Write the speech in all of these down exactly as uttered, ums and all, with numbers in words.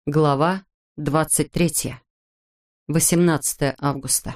Глава двадцать третья. восемнадцатое августа.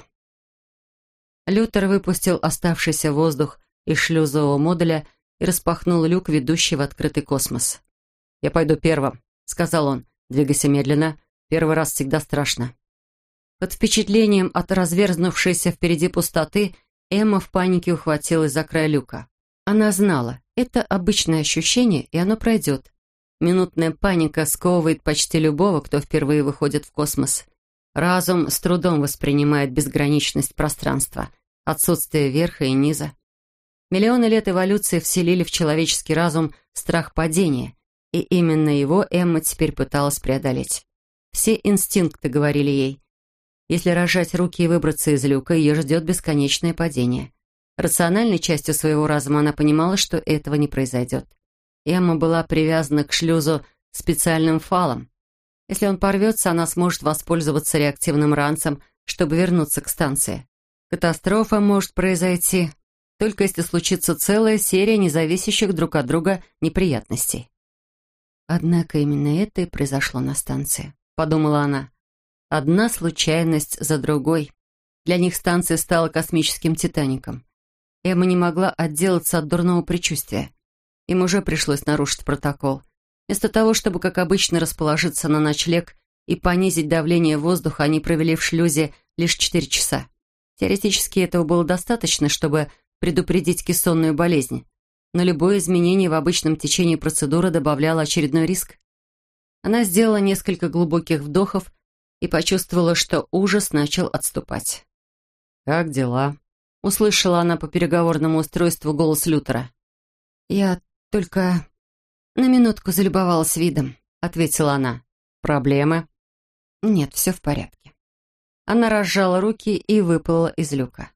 Лютер выпустил оставшийся воздух из шлюзового модуля и распахнул люк, ведущий в открытый космос. «Я пойду первым», — сказал он. «Двигайся медленно. Первый раз всегда страшно». Под впечатлением от разверзнувшейся впереди пустоты Эмма в панике ухватилась за край люка. Она знала, это обычное ощущение, и оно пройдет. Минутная паника сковывает почти любого, кто впервые выходит в космос. Разум с трудом воспринимает безграничность пространства, отсутствие верха и низа. Миллионы лет эволюции вселили в человеческий разум страх падения, и именно его Эмма теперь пыталась преодолеть. Все инстинкты говорили ей: если разжать руки и выбраться из люка, ее ждет бесконечное падение. Рациональной частью своего разума она понимала, что этого не произойдет. Эмма была привязана к шлюзу специальным фалом. Если он порвется, она сможет воспользоваться реактивным ранцем, чтобы вернуться к станции. Катастрофа может произойти, только если случится целая серия независящих друг от друга неприятностей. Однако именно это и произошло на станции, подумала она. Одна случайность за другой. Для них станция стала космическим «Титаником». Эмма не могла отделаться от дурного предчувствия. Им уже пришлось нарушить протокол. Вместо того, чтобы, как обычно, расположиться на ночлег и понизить давление воздуха, они провели в шлюзе лишь четыре часа. Теоретически этого было достаточно, чтобы предупредить кессонную болезнь, но любое изменение в обычном течении процедуры добавляло очередной риск. Она сделала несколько глубоких вдохов и почувствовала, что ужас начал отступать. «Как дела?» — услышала она по переговорному устройству голос Лютера. «Я только на минутку залюбовалась видом», — ответила она. «Проблемы?» «Нет, все в порядке». Она разжала руки и выплыла из люка.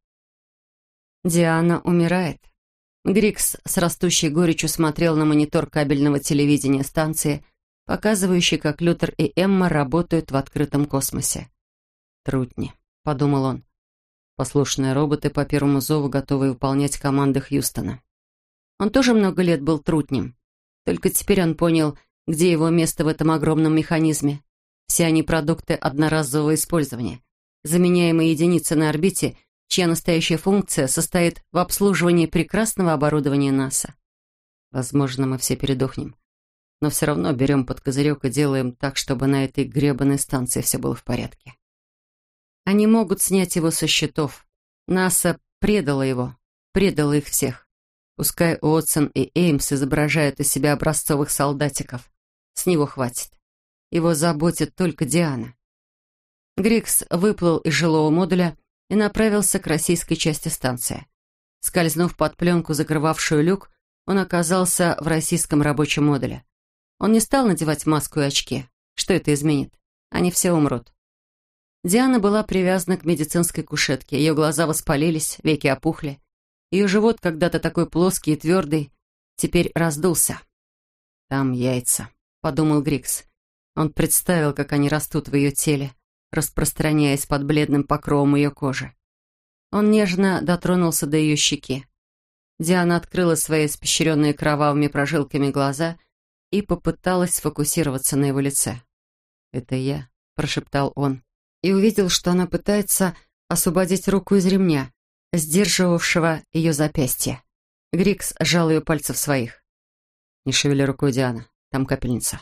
Диана умирает. Грикс с растущей горечью смотрел на монитор кабельного телевидения станции, показывающий, как Лютер и Эмма работают в открытом космосе. «Трутни», — подумал он. «Послушные роботы по первому зову, готовые выполнять команды Хьюстона». Он тоже много лет был трутнем. Только теперь он понял, где его место в этом огромном механизме. Все они продукты одноразового использования, заменяемые единицы на орбите, чья настоящая функция состоит в обслуживании прекрасного оборудования НАСА. Возможно, мы все передохнем, но все равно берем под козырек и делаем так, чтобы на этой гребаной станции все было в порядке. Они могут снять его со счетов. НАСА предало его, предало их всех. Пускай Уотсон и Эймс изображают из себя образцовых солдатиков. С него хватит. Его заботит только Диана. Грикс выплыл из жилого модуля и направился к российской части станции. Скользнув под пленку, закрывавшую люк, он оказался в российском рабочем модуле. Он не стал надевать маску и очки. Что это изменит? Они все умрут. Диана была привязана к медицинской кушетке. Ее глаза воспалились, веки опухли. Ее живот, когда-то такой плоский и твердый, теперь раздулся. «Там яйца», — подумал Грикс. Он представил, как они растут в ее теле, распространяясь под бледным покровом ее кожи. Он нежно дотронулся до ее щеки. Диана открыла свои испещренные кровавыми прожилками глаза и попыталась сфокусироваться на его лице. «Это я», — прошептал он, и увидел, что она пытается освободить руку из ремня, сдерживавшего ее запястье. Грикс сжал ее пальцы в своих. «Не шевели рукой, Диана, там капельница».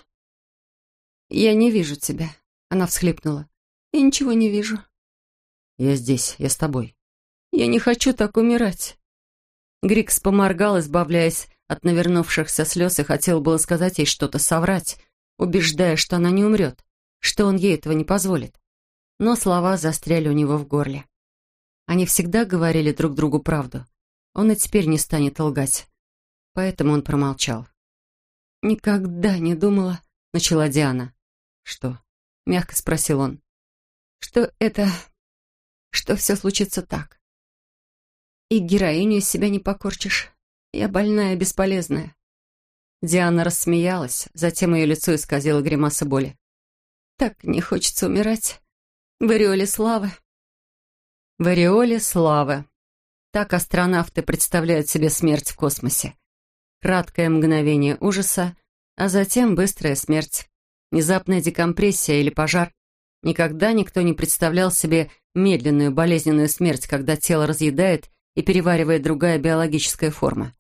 «Я не вижу тебя», — она всхлипнула. «Я ничего не вижу». «Я здесь, я с тобой». «Я не хочу так умирать». Грикс поморгал, избавляясь от навернувшихся слез, и хотел было сказать ей что-то, соврать, убеждая, что она не умрет, что он ей этого не позволит. Но слова застряли у него в горле. Они всегда говорили друг другу правду. Он и теперь не станет лгать. Поэтому он промолчал. «Никогда не думала», — начала Диана. «Что?» — мягко спросил он. «Что это... что все случится так. И героиню из себя не покорчишь. Я больная, бесполезная». Диана рассмеялась, затем ее лицо исказило гримаса боли. «Так не хочется умирать. В ореоле славы». В ореоле славы. Так астронавты представляют себе смерть в космосе. Краткое мгновение ужаса, а затем быстрая смерть. внезапная декомпрессия или пожар. Никогда никто не представлял себе медленную болезненную смерть, когда тело разъедает и переваривает другая биологическая форма.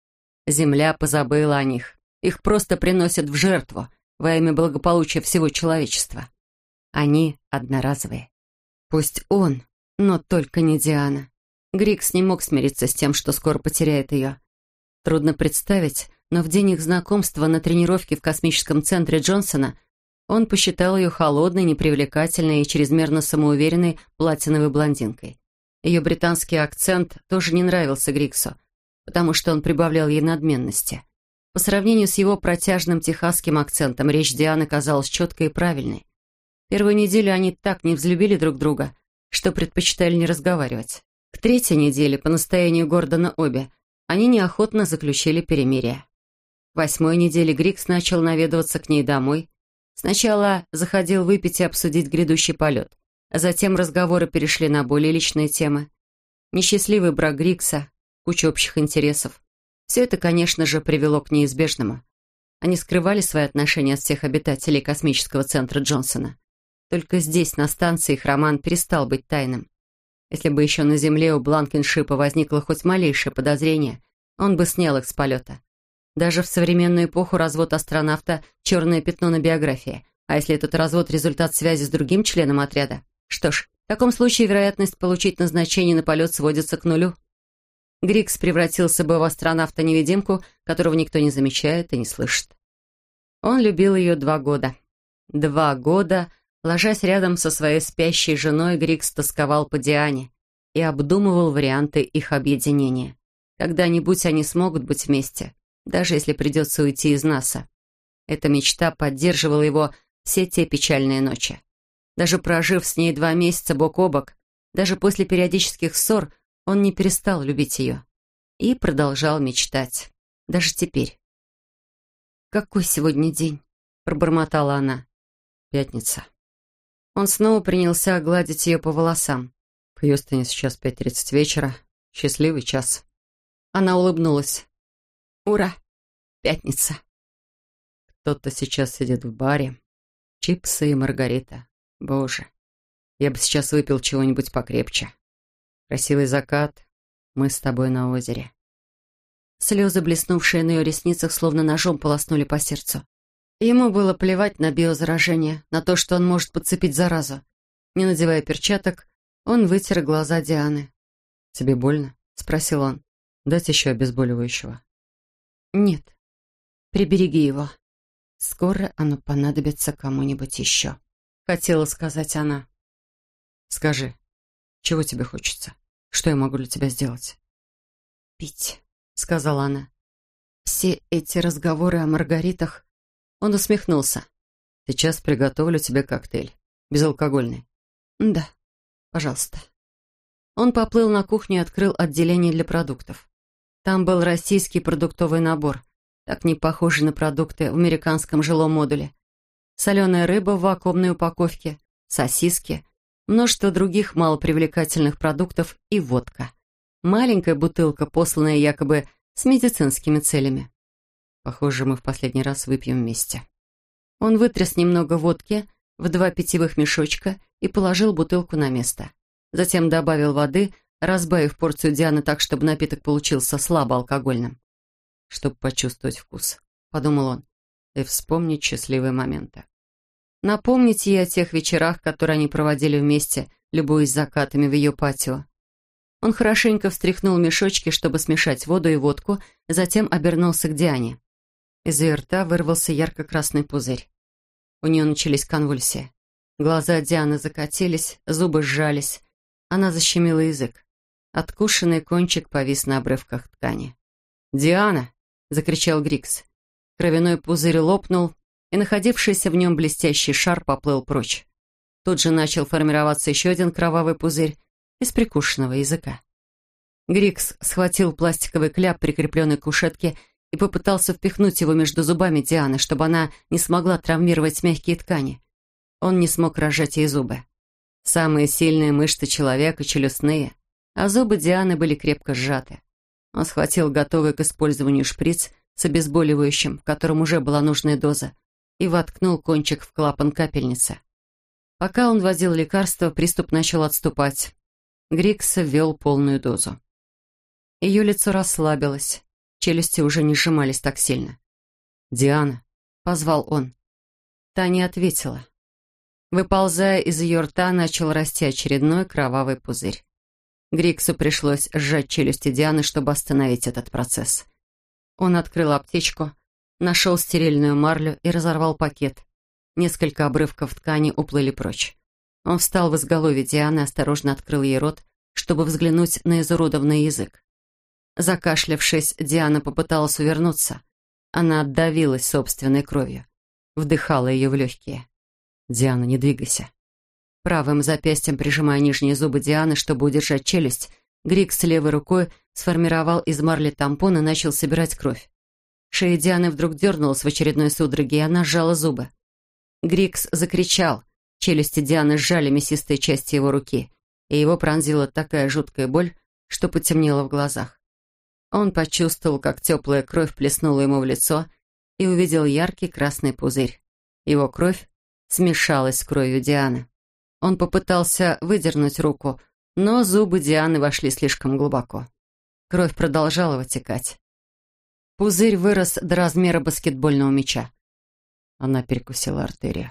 Земля позабыла о них. Их просто приносят в жертву во имя благополучия всего человечества. Они одноразовые. Пусть он, но только не Диана. Грикс не мог смириться с тем, что скоро потеряет ее. Трудно представить, но в день их знакомства на тренировке в космическом центре Джонсона он посчитал ее холодной, непривлекательной и чрезмерно самоуверенной платиновой блондинкой. Ее британский акцент тоже не нравился Гриксу, потому что он прибавлял ей надменности. По сравнению с его протяжным техасским акцентом, речь Дианы казалась четкой и правильной. Первую неделю они так не взлюбили друг друга, что предпочитали не разговаривать. К третьей неделе, по настоянию Гордона обе, они неохотно заключили перемирие. В восьмой неделе Грикс начал наведываться к ней домой. Сначала заходил выпить и обсудить грядущий полет, а затем разговоры перешли на более личные темы. Несчастливый брак Грикса, куча общих интересов. Все это, конечно же, привело к неизбежному. Они скрывали свои отношения от всех обитателей космического центра Джонсона. Только здесь, на станции, их роман перестал быть тайным. Если бы еще на Земле у Бланкеншипа возникло хоть малейшее подозрение, он бы снял их с полета. Даже в современную эпоху развод астронавта — черное пятно на биографии. А если этот развод — результат связи с другим членом отряда? Что ж, в таком случае вероятность получить назначение на полет сводится к нулю. Грикс превратился бы в астронавта-невидимку, которого никто не замечает и не слышит. Он любил ее два года. Два года, ложась рядом со своей спящей женой, Грикс тосковал по Диане и обдумывал варианты их объединения. Когда-нибудь они смогут быть вместе, даже если придется уйти из НАСА. Эта мечта поддерживала его все те печальные ночи. Даже прожив с ней два месяца бок о бок, даже после периодических ссор, он не перестал любить ее и продолжал мечтать, даже теперь. «Какой сегодня день?» — пробормотала она. «Пятница». Он снова принялся гладить ее по волосам. «В Хьюстоне сейчас пять тридцать вечера. Счастливый час». Она улыбнулась. «Ура! Пятница!» Кто-то сейчас сидит в баре. Чипсы и маргарита. Боже, я бы сейчас выпил чего-нибудь покрепче. Красивый закат. Мы с тобой на озере. Слезы, блеснувшие на ее ресницах, словно ножом полоснули по сердцу. Ему было плевать на биозаражение, на то, что он может подцепить заразу. Не надевая перчаток, он вытер глаза Дианы. «Тебе больно?» — спросил он. «Дать еще обезболивающего?» «Нет. Прибереги его. Скоро оно понадобится кому-нибудь еще», — хотела сказать она. «Скажи, чего тебе хочется? Что я могу для тебя сделать?» «Пить», — сказала она. «Все эти разговоры о маргаритах...» Он усмехнулся. «Сейчас приготовлю тебе коктейль. Безалкогольный». «Да, пожалуйста». Он поплыл на кухню и открыл отделение для продуктов. Там был российский продуктовый набор, так не похожий на продукты в американском жилом модуле. Соленая рыба в вакуумной упаковке, сосиски, множество других малопривлекательных продуктов и водка. Маленькая бутылка, посланная якобы с медицинскими целями. Похоже, мы в последний раз выпьем вместе. Он вытряс немного водки в два питьевых мешочка и положил бутылку на место. Затем добавил воды, разбавив порцию Дианы так, чтобы напиток получился слабоалкогольным. «Чтобы почувствовать вкус», — подумал он, — «и вспомнить счастливые моменты». Напомнить ей о тех вечерах, которые они проводили вместе, любуясь закатами в ее патио. Он хорошенько встряхнул мешочки, чтобы смешать воду и водку, затем обернулся к Диане. Из ее рта вырвался ярко-красный пузырь. У нее начались конвульсии. Глаза Дианы закатились, зубы сжались. Она защемила язык. Откушенный кончик повис на обрывках ткани. «Диана!» — закричал Грикс. Кровяной пузырь лопнул, и находившийся в нем блестящий шар поплыл прочь. Тут же начал формироваться еще один кровавый пузырь из прикушенного языка. Грикс схватил пластиковый кляп, прикрепленный к кушетке, и попытался впихнуть его между зубами Дианы, чтобы она не смогла травмировать мягкие ткани. Он не смог разжать ей зубы. Самые сильные мышцы человека — челюстные, а зубы Дианы были крепко сжаты. Он схватил готовый к использованию шприц с обезболивающим, в котором уже была нужная доза, и воткнул кончик в клапан капельницы. Пока он вводил лекарство, приступ начал отступать. Грикс ввел полную дозу. Ее лицо расслабилось, челюсти уже не сжимались так сильно. «Диана», — позвал он. Та не ответила. Выползая из ее рта, начал расти очередной кровавый пузырь. Гриксу пришлось сжать челюсти Дианы, чтобы остановить этот процесс. Он открыл аптечку, нашел стерильную марлю и разорвал пакет. Несколько обрывков ткани уплыли прочь. Он встал в изголовье Дианы и осторожно открыл ей рот, чтобы взглянуть на изуродованный язык. Закашлявшись, Диана попыталась увернуться. Она отдавилась собственной кровью. Вдыхала ее в легкие. «Диана, не двигайся». Правым запястьем, прижимая нижние зубы Дианы, чтобы удержать челюсть, Грикс левой рукой сформировал из марли тампон и начал собирать кровь. Шея Дианы вдруг дернулась в очередной судороге, и она сжала зубы. Грикс закричал. Челюсти Дианы сжали мясистые части его руки, и его пронзила такая жуткая боль, что потемнело в глазах. Он почувствовал, как теплая кровь плеснула ему в лицо, и увидел яркий красный пузырь. Его кровь смешалась с кровью Дианы. Он попытался выдернуть руку, но зубы Дианы вошли слишком глубоко. Кровь продолжала вытекать. Пузырь вырос до размера баскетбольного мяча. Она перекусила артерию.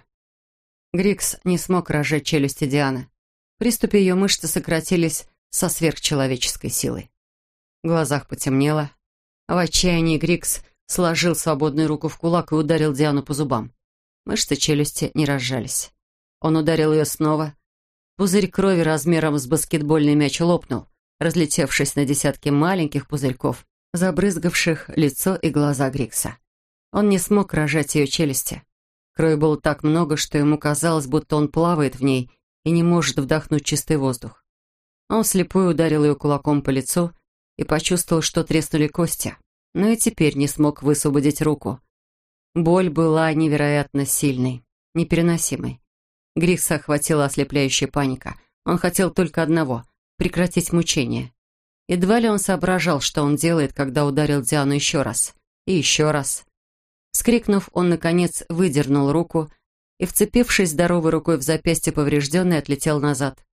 Грикс не смог разжать челюсти Дианы. В приступе ее мышцы сократились со сверхчеловеческой силой. В глазах потемнело. В отчаянии Грикс сложил свободную руку в кулак и ударил Диану по зубам. Мышцы челюсти не разжались. Он ударил ее снова. Пузырь крови размером с баскетбольный мяч лопнул, разлетевшись на десятки маленьких пузырьков, забрызгавших лицо и глаза Грикса. Он не смог разжать ее челюсти. Крови было так много, что ему казалось, будто он плавает в ней и не может вдохнуть чистый воздух. Он вслепую ударил ее кулаком по лицу и почувствовал, что треснули кости, но и теперь не смог высвободить руку. Боль была невероятно сильной, непереносимой. Грикса охватила ослепляющая паника. Он хотел только одного — прекратить мучение. Едва ли он соображал, что он делает, когда ударил Диану еще раз. И еще раз. Вскрикнув, он, наконец, выдернул руку и, вцепившись здоровой рукой в запястье поврежденной, отлетел назад.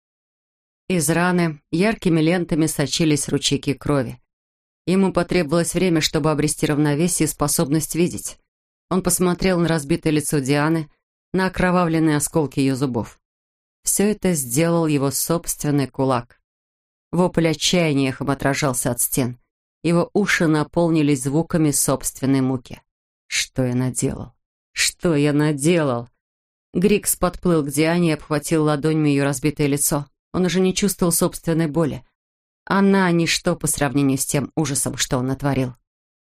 Из раны яркими лентами сочились ручейки крови. Ему потребовалось время, чтобы обрести равновесие и способность видеть. Он посмотрел на разбитое лицо Дианы, на окровавленные осколки ее зубов. Все это сделал его собственный кулак. Вопль отчаяния эхом отражался от стен. Его уши наполнились звуками собственной муки. «Что я наделал? Что я наделал?» Грикс подплыл к Диане и обхватил ладонями ее разбитое лицо. Он уже не чувствовал собственной боли. Она — ничто по сравнению с тем ужасом, что он натворил.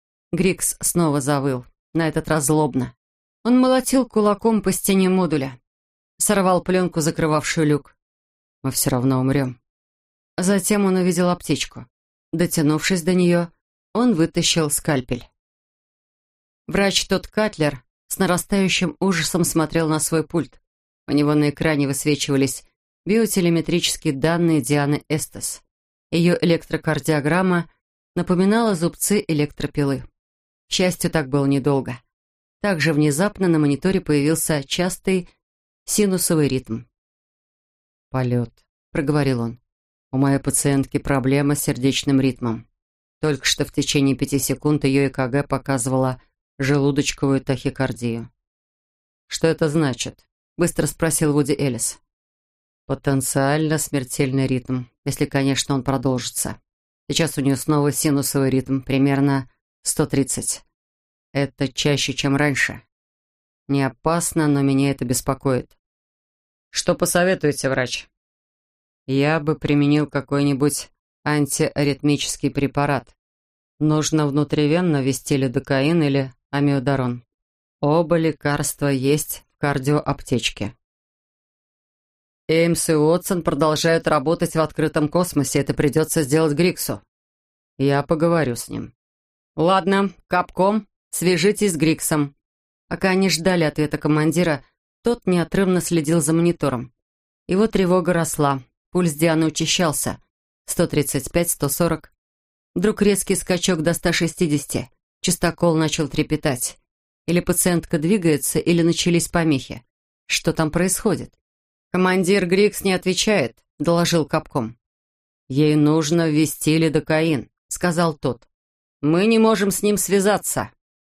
Грикс снова завыл, на этот раз злобно. Он молотил кулаком по стене модуля. Сорвал пленку, закрывавшую люк. «Мы все равно умрем». Затем он увидел аптечку. Дотянувшись до нее, он вытащил скальпель. Врач Тодд Катлер с нарастающим ужасом смотрел на свой пульт. У него на экране высвечивались биотелеметрические данные Дианы Эстес. Ее электрокардиограмма напоминала зубцы электропилы. К счастью, так было недолго. Также внезапно на мониторе появился частый синусовый ритм. «Полет», — проговорил он. «У моей пациентки проблема с сердечным ритмом. Только что в течение пяти секунд ее ЭКГ показывала желудочковую тахикардию». «Что это значит?» — быстро спросил Вуди Эллис. «Потенциально смертельный ритм, если, конечно, он продолжится. Сейчас у нее снова синусовый ритм, примерно сто тридцать. Это чаще, чем раньше. Не опасно, но меня это беспокоит». «Что посоветуете, врач?» «Я бы применил какой-нибудь антиаритмический препарат. Нужно внутривенно ввести лидокаин или амиодарон. Оба лекарства есть в кардиоаптечке». «Эймс и Уотсон продолжают работать в открытом космосе. Это придется сделать Гриксу. Я поговорю с ним». «Ладно, Капком, свяжитесь с Гриксом». Пока они ждали ответа командира, тот неотрывно следил за монитором. Его тревога росла. Пульс Дианы учащался. сто тридцать пять, сто сорок. Вдруг резкий скачок до ста шестидесяти. Частокол начал трепетать. Или пациентка двигается, или начались помехи. Что там происходит? «Командир Грикс не отвечает», — доложил Капком. «Ей нужно ввести лидокаин», — сказал тот. «Мы не можем с ним связаться».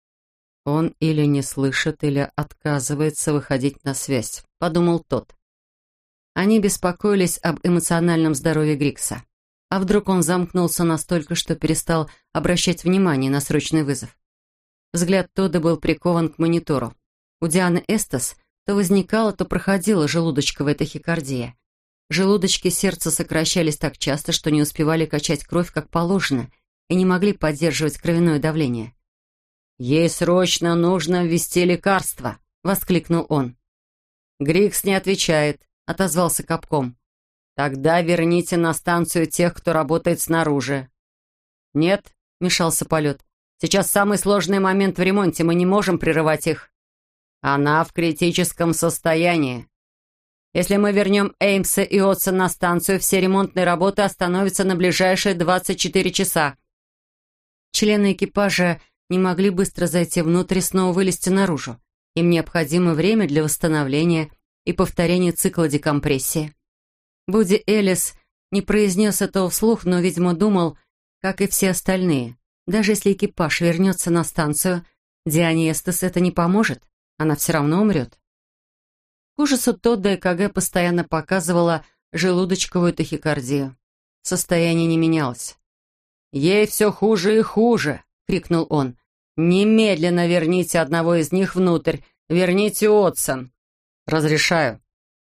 «Он или не слышит, или отказывается выходить на связь», — подумал тот. Они беспокоились об эмоциональном здоровье Грикса. А вдруг он замкнулся настолько, что перестал обращать внимание на срочный вызов? Взгляд Тодда был прикован к монитору. У Дианы Эстес то возникала, то проходила желудочковая тахикардия. Желудочки сердца сокращались так часто, что не успевали качать кровь как положено и не могли поддерживать кровяное давление. «Ей срочно нужно ввести лекарство!» — воскликнул он. «Грикс не отвечает», — отозвался Капком. «Тогда верните на станцию тех, кто работает снаружи». «Нет», — мешался полет. «Сейчас самый сложный момент в ремонте, мы не можем прерывать их». «Она в критическом состоянии. Если мы вернем Эймса и Отса на станцию, все ремонтные работы остановятся на ближайшие двадцать четыре часа». Члены экипажа не могли быстро зайти внутрь и снова вылезти наружу. Им необходимо время для восстановления и повторения цикла декомпрессии. Буди Элис не произнес этого вслух, но, видимо, думал, как и все остальные. Даже если экипаж вернется на станцию, Диане Эстес это не поможет. Она все равно умрет. К ужасу Тодда ЭКГ постоянно показывала желудочковую тахикардию. Состояние не менялось. «Ей все хуже и хуже!» — крикнул он. «Немедленно верните одного из них внутрь. Верните Отсон!» «Разрешаю!»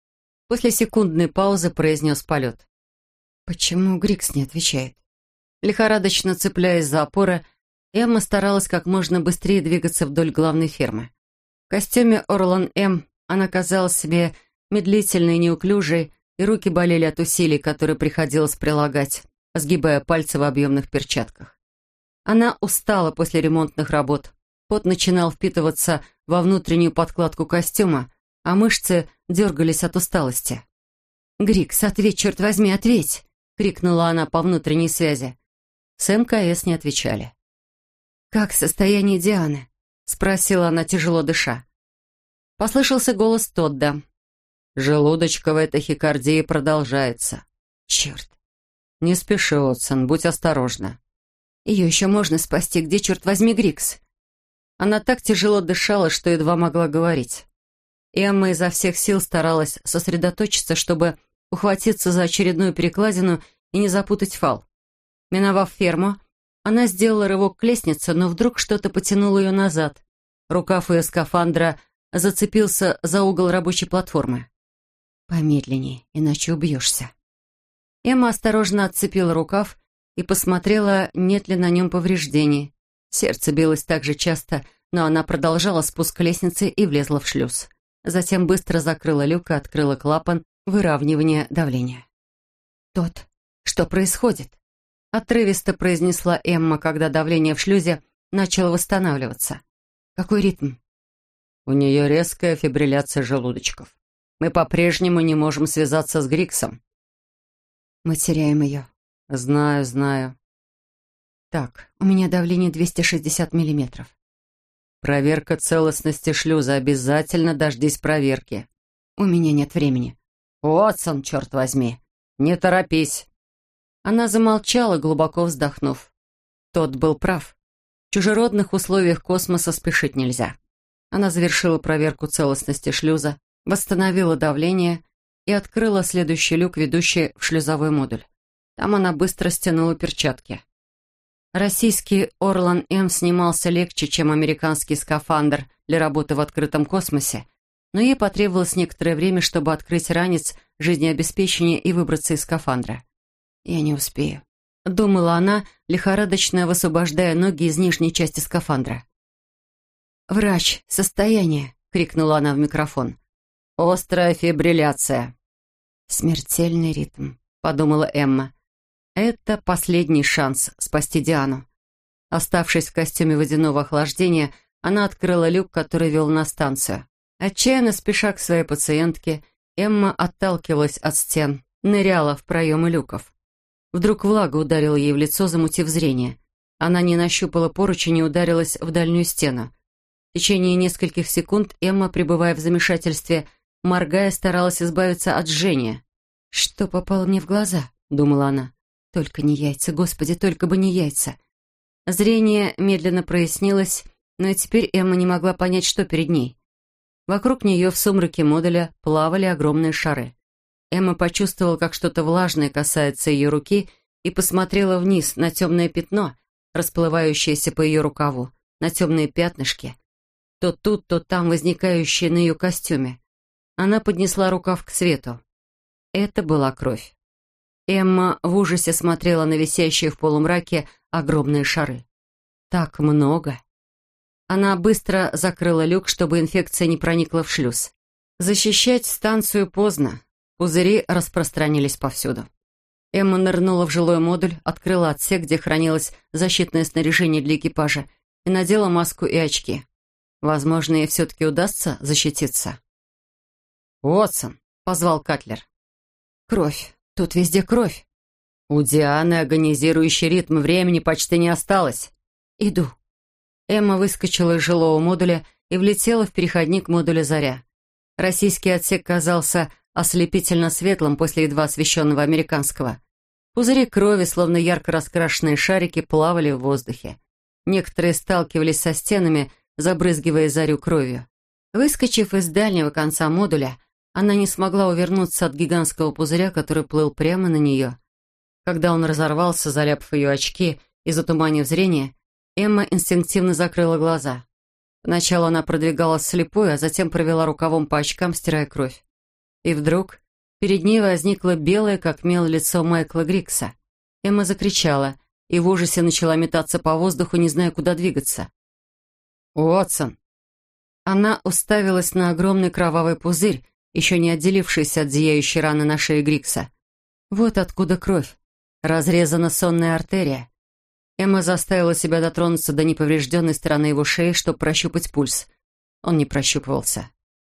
После секундной паузы произнес полет. «Почему Грикс не отвечает?» Лихорадочно цепляясь за опоры, Эмма старалась как можно быстрее двигаться вдоль главной фермы. В костюме Орлан М она казалась себе медлительной и неуклюжей, и руки болели от усилий, которые приходилось прилагать, сгибая пальцы в объемных перчатках. Она устала после ремонтных работ. Пот начинал впитываться во внутреннюю подкладку костюма, а мышцы дергались от усталости. «Грикс, ответь, черт возьми, ответь!» — крикнула она по внутренней связи. С МКС не отвечали. «Как состояние Дианы?» — спросила она, тяжело дыша. Послышался голос Тодда. «Желудочковая тахикардия продолжается». «Черт!» «Не спеши, Отсон, будь осторожна». «Ее еще можно спасти. Где, черт возьми, Грикс?» Она так тяжело дышала, что едва могла говорить. Эмма изо всех сил старалась сосредоточиться, чтобы ухватиться за очередную перекладину и не запутать фал. Миновав ферму, она сделала рывок к лестнице, но вдруг что-то потянуло ее назад. Рукав ее скафандра зацепился за угол рабочей платформы. «Помедленнее, иначе убьешься». Эмма осторожно отцепила рукав и посмотрела, нет ли на нем повреждений. Сердце билось так же часто, но она продолжала спуск лестницы и влезла в шлюз. Затем быстро закрыла люк и открыла клапан выравнивания давления. «Тот, что происходит?» — отрывисто произнесла Эмма, когда давление в шлюзе начало восстанавливаться. «Какой ритм?» «У нее резкая фибрилляция желудочков. Мы по-прежнему не можем связаться с Гриксом». «Мы теряем ее». «Знаю, знаю». «Так, у меня давление двести шестьдесят миллиметров». «Проверка целостности шлюза. Обязательно дождись проверки». «У меня нет времени». «Уотсон, черт возьми, не торопись». Она замолчала, глубоко вздохнув. Тот был прав. В чужеродных условиях космоса спешить нельзя. Она завершила проверку целостности шлюза, восстановила давление и открыла следующий люк, ведущий в шлюзовой модуль. Там она быстро стянула перчатки. Российский Орлан М снимался легче, чем американский скафандр для работы в открытом космосе, но ей потребовалось некоторое время, чтобы открыть ранец жизнеобеспечения и выбраться из скафандра. «Я не успею», — думала она, лихорадочно высвобождая ноги из нижней части скафандра. «Врач, состояние!» — крикнула она в микрофон. «Острая фибрилляция». «Смертельный ритм», — подумала Эмма. «Это последний шанс спасти Диану». Оставшись в костюме водяного охлаждения, она открыла люк, который вел на станцию. Отчаянно спеша к своей пациентке, Эмма отталкивалась от стен, ныряла в проемы люков. Вдруг влага ударила ей в лицо, замутив зрение. Она не нащупала поручень и ударилась в дальнюю стену. В течение нескольких секунд Эмма, пребывая в замешательстве, моргая, старалась избавиться от жжения. «Что попало мне в глаза?» — думала она. «Только не яйца, Господи, только бы не яйца!» Зрение медленно прояснилось, но и теперь Эмма не могла понять, что перед ней. Вокруг нее в сумраке модуля плавали огромные шары. Эмма почувствовала, как что-то влажное касается ее руки, и посмотрела вниз на темное пятно, расплывающееся по ее рукаву, на темные пятнышки, то тут, то там возникающие на ее костюме. Она поднесла рукав к свету. Это была кровь. Эмма в ужасе смотрела на висящие в полумраке огромные шары. Так много. Она быстро закрыла люк, чтобы инфекция не проникла в шлюз. Защищать станцию поздно. Пузыри распространились повсюду. Эмма нырнула в жилой модуль, открыла отсек, где хранилось защитное снаряжение для экипажа, и надела маску и очки. Возможно, ей все-таки удастся защититься. «Уотсон!» — позвал Катлер. «Кровь. Тут везде кровь». «У Дианы агонизирующий ритм, времени почти не осталось». «Иду». Эмма выскочила из жилого модуля и влетела в переходник модуля «Заря». Российский отсек казался ослепительно светлым после едва освещенного американского. Пузыри крови, словно ярко раскрашенные шарики, плавали в воздухе. Некоторые сталкивались со стенами, забрызгивая Зарю кровью. Выскочив из дальнего конца модуля, она не смогла увернуться от гигантского пузыря, который плыл прямо на нее. Когда он разорвался, заляпав ее очки и затуманив зрение, Эмма инстинктивно закрыла глаза. Поначалу она продвигалась слепой, а затем провела рукавом по очкам, стирая кровь. И вдруг перед ней возникло белое, как мел, лицо Майкла Грикса. Эмма закричала и в ужасе начала метаться по воздуху, не зная, куда двигаться. «Уотсон!» Она уставилась на огромный кровавый пузырь, еще не отделившийся от зияющей раны на шее Грикса. Вот откуда кровь. Разрезана сонная артерия. Эмма заставила себя дотронуться до неповрежденной стороны его шеи, чтобы прощупать пульс. Он не прощупывался.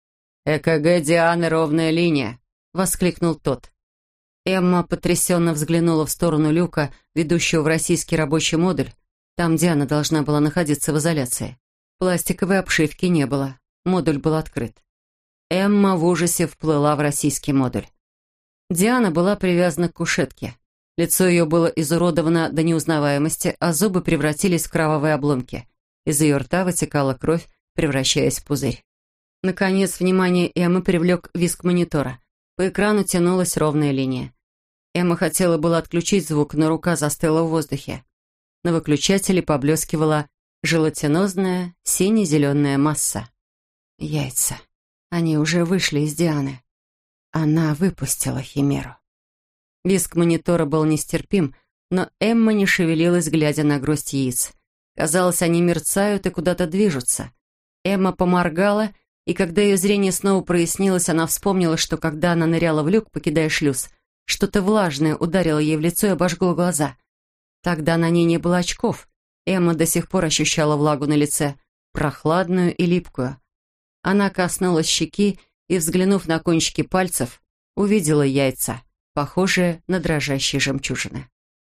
«ЭКГ Дианы, ровная линия!» — воскликнул тот. Эмма потрясенно взглянула в сторону люка, ведущего в российский рабочий модуль. Там Диана должна была находиться в изоляции. Пластиковой обшивки не было. Модуль был открыт. Эмма в ужасе вплыла в российский модуль. Диана была привязана к кушетке. Лицо ее было изуродовано до неузнаваемости, а зубы превратились в кровавые обломки. Из ее рта вытекала кровь, превращаясь в пузырь. Наконец, внимание Эммы привлек визг монитора. По экрану тянулась ровная линия. Эмма хотела было отключить звук, но рука застыла в воздухе. На выключателе поблескивала желатинозная сине-зеленая масса. Яйца. Они уже вышли из Дианы. Она выпустила химеру. Визг монитора был нестерпим, но Эмма не шевелилась, глядя на гроздь яиц. Казалось, они мерцают и куда-то движутся. Эмма поморгала, и когда ее зрение снова прояснилось, она вспомнила, что когда она ныряла в люк, покидая шлюз, что-то влажное ударило ей в лицо и обожгло глаза. Тогда на ней не было очков. Эмма до сих пор ощущала влагу на лице, прохладную и липкую. Она коснулась щеки и, взглянув на кончики пальцев, увидела яйца, похожие на дрожащие жемчужины.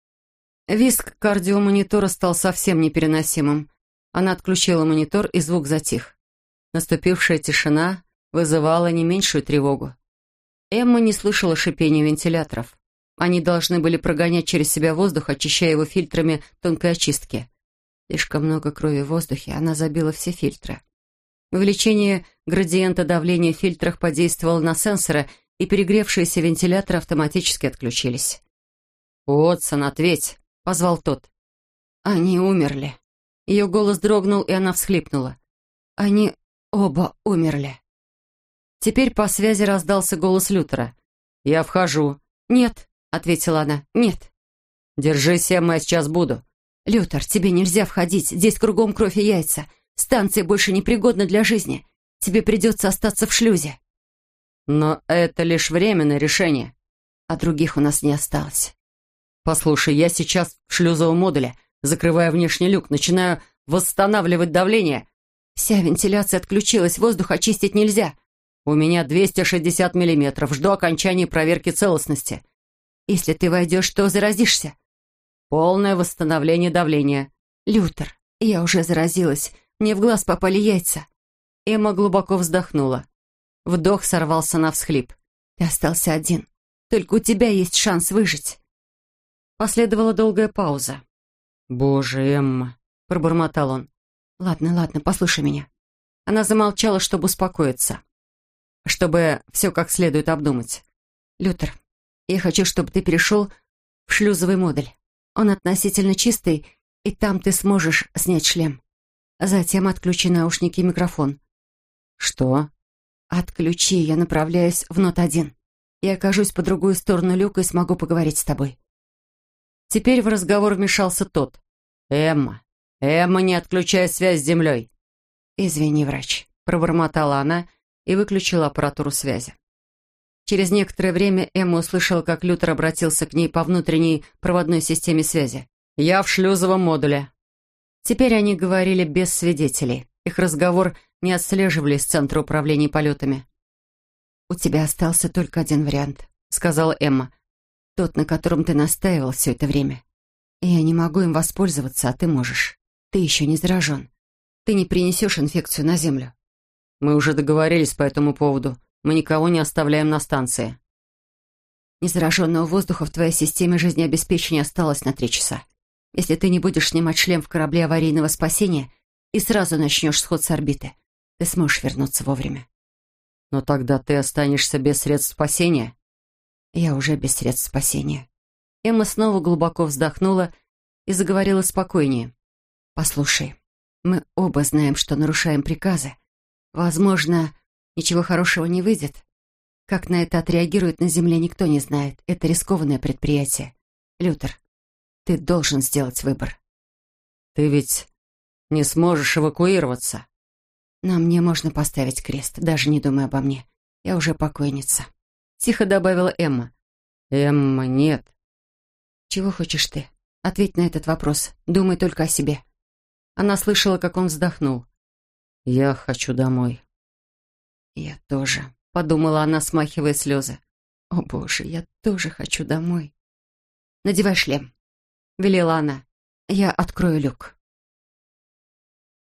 Визг кардиомонитора стал совсем непереносимым. Она отключила монитор, и звук затих. Наступившая тишина вызывала не меньшую тревогу. Эмма не слышала шипения вентиляторов. Они должны были прогонять через себя воздух, очищая его фильтрами тонкой очистки. Слишком много крови в воздухе, она забила все фильтры. Увеличение градиента давления в фильтрах подействовало на сенсоры, и перегревшиеся вентиляторы автоматически отключились. «Уотсон, ответь!» — позвал тот. «Они умерли». Ее голос дрогнул, и она всхлипнула. «Они оба умерли». Теперь по связи раздался голос Лютера. «Я вхожу». «Нет», — ответила она, — «нет». «Держись, Эмма, я сейчас буду». «Лютер, тебе нельзя входить. Здесь кругом кровь и яйца. Станция больше непригодна для жизни. Тебе придется остаться в шлюзе». «Но это лишь временное решение». «А других у нас не осталось». «Послушай, я сейчас в шлюзовом модуле, закрывая внешний люк, начинаю восстанавливать давление». «Вся вентиляция отключилась, воздух очистить нельзя». «У меня двести шестьдесят миллиметров, жду окончания проверки целостности». «Если ты войдешь, то заразишься». «Полное восстановление давления». «Лютер, я уже заразилась. Мне в глаз попали яйца». Эмма глубоко вздохнула. Вдох сорвался на всхлип. «Ты остался один. Только у тебя есть шанс выжить». Последовала долгая пауза. «Боже, Эмма», — пробормотал он. «Ладно, ладно, послушай меня». Она замолчала, чтобы успокоиться, чтобы все как следует обдумать. «Лютер, я хочу, чтобы ты перешел в шлюзовый модуль. Он относительно чистый, и там ты сможешь снять шлем. Затем отключи наушники и микрофон». «Что?» «Отключи, я направляюсь в нот один. Я окажусь по другую сторону люка и смогу поговорить с тобой». Теперь в разговор вмешался тот. «Эмма, Эмма, не отключай связь с землей». «Извини, врач», — пробормотала она и выключила аппаратуру связи. Через некоторое время Эмма услышала, как Лютер обратился к ней по внутренней проводной системе связи. «Я в шлюзовом модуле». Теперь они говорили без свидетелей. Их разговор не отслеживали с Центра управления полетами. «У тебя остался только один вариант», — сказала Эмма. «Тот, на котором ты настаивал все это время. И я не могу им воспользоваться, а ты можешь. Ты еще не заражен. Ты не принесешь инфекцию на Землю». «Мы уже договорились по этому поводу. Мы никого не оставляем на станции». «Незараженного воздуха в твоей системе жизнеобеспечения осталось на три часа. Если ты не будешь снимать шлем в корабле аварийного спасения и сразу начнешь сход с орбиты, ты сможешь вернуться вовремя». «Но тогда ты останешься без средств спасения?» «Я уже без средств спасения». Эмма снова глубоко вздохнула и заговорила спокойнее. «Послушай, мы оба знаем, что нарушаем приказы. Возможно, ничего хорошего не выйдет. Как на это отреагирует на Земле, никто не знает. Это рискованное предприятие. Лютер, ты должен сделать выбор». «Ты ведь не сможешь эвакуироваться». «На мне можно поставить крест, даже не думай обо мне. Я уже покойница», — тихо добавила Эмма. «Эмма, нет». «Чего хочешь ты? Ответь на этот вопрос. Думай только о себе». Она слышала, как он вздохнул. «Я хочу домой». «Я тоже», — подумала она, смахивая слезы. «О, Боже, я тоже хочу домой». «Надевай шлем», — велела она. «Я открою люк».